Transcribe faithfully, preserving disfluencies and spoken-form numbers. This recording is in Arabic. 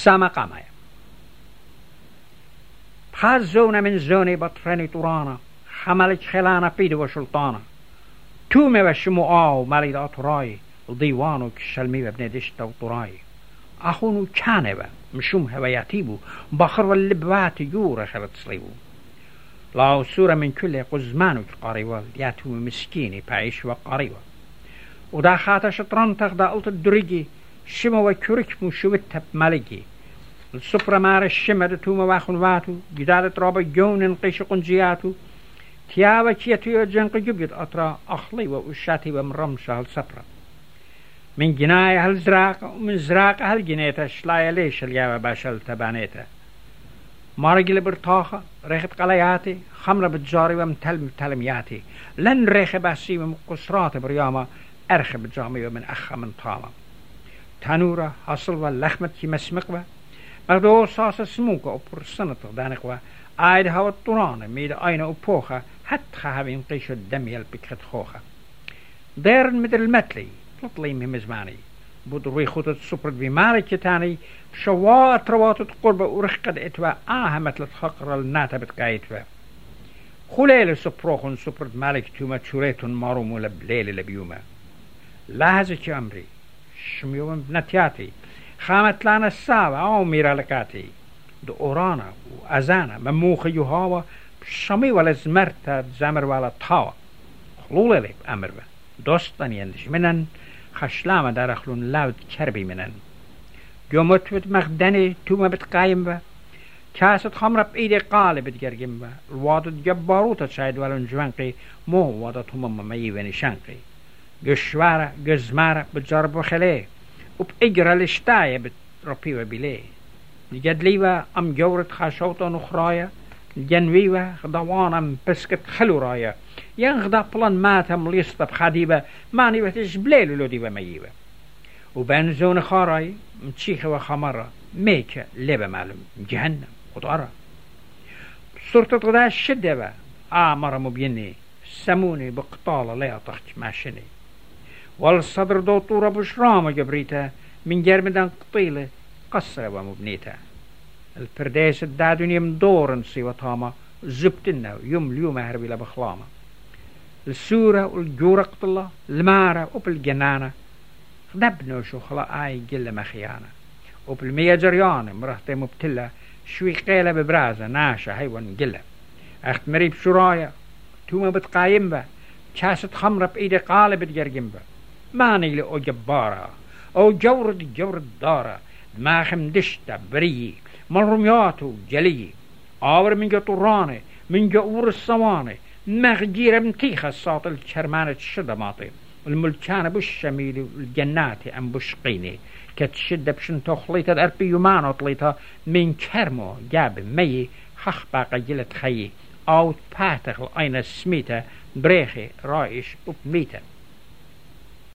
سما قامايا بخاز زونة من زوني بطراني طورانا حملت خلانا بيد وشلطانا تومي وشمو آو ماليد أطراي الديوانو كشلمي وابن دشتا وطراي أخونو كانبا مشوم هواياتيبو بخر واللبوات يورا شرط صليبو لاو سورة من كل قزمانو قاريوال ياتو مسكيني بعيش وقاريوال ودا خاطا شطران تغدا قلت الدريجي شما وكورك مشوتها بمالجي السفرة مار الشمر توما واخن واتو جدادة رابا جون انقيش قنجياتو تياوة كيتو يجنق جبيت أطرا أخلي وأشاتي ومرمشة هالسفرة من جناية هالزراق ومن زراق هالجنيتا شلايا ليش الياوة باشل تبانيتا مارجل برطاخة ريخت قلياتي خمرة بتجاري ومتلم تلمياتي لن ريخ باسي ومقصرات برياما أرخ بجامي ومن أخا من طامة تانورة حصل واللخمة كي مسمقوة مقدو ساسة سموكة وبرسنة دانقوة آيد هوا الطرانة ميد آينا وبوخة حتى هاوين قيشو الدم يلبكت خوخة ديرن مدر المتلي تطلي مهمزماني بدروي خطط سبرد بمالك تاني شوات رواتت قربة ورخقد اتوا آها مثل الخقر الناتبت قايتوا خليل سبروخن سبرد مالك توما تشوريتون مارومو لبليل لبيوما لازك أمري شميوم بنتياتي خامت لنا السابع أو ميرالكاتي دو أورانا وأزانا مموخ يهاوا شمي ولا زمرتا زمر ولا طاوا خلولة لب أمر دوستان يندش منن خشلامة دارخلون لاود كربي منن جومت بت مخدني توما بتقايم با كاسة خمرة بإيدي قالب بتجرجم با الوادد جباروتا شايد ولن جوانقي مو وادت هم مميي ونشانقي جشوارة جزمارة بتجرب وخليه وبإجرى الاشتاية بتربيوه بليه الجدليوة أم جورت خاشوطة نخرايا الجنويوة غضوانا مبسكت خلو رايا ينغضا بلان ماتا مليسطة بخديبة ماني وتش بليلو لو ديوة ميوة وبين زون خاراي متشيخة وخمرة ميكة لبا معلم جهنم خطارة صورة غدا الشدة با آمر مبيني سموني بقطالة لا يطخش ماشني والصدر دوطورة بشرامة جبريتها من جرمدان قطيلة قصرة ومبنيتها الفرديس الدادون يمدورن سيوطامة زبتنا يوم اليوم هربي لبخلامة السورة والجورة قطلة المارة وبالجنانة نبنو شو خلا آي جل مخيانة وبالمية جريانة مرهتي مبتلة شوي قيلة ببرازة ناشة هيوان جلة اخت مريب شرايا توما بتقايم با كاسة خمرة بإيدي قالب تجرجم با ماني لأو جبارة أو جورد جورد دارة دماغم دشتا بريي من رمياتو جلي آور من جو طراني من جو أور الصواني دماغ جيرة متيخة الساط الشرمانة الشدماطي الملكانة بالشميلي والجناتي أم بشقيني كتشدة بشن تخليتا الأربي يومانو طليتا من كرمو جاب مي خخ باقا جلت خيي أو باتخ الأين السميتا بريخي رايش وبميتا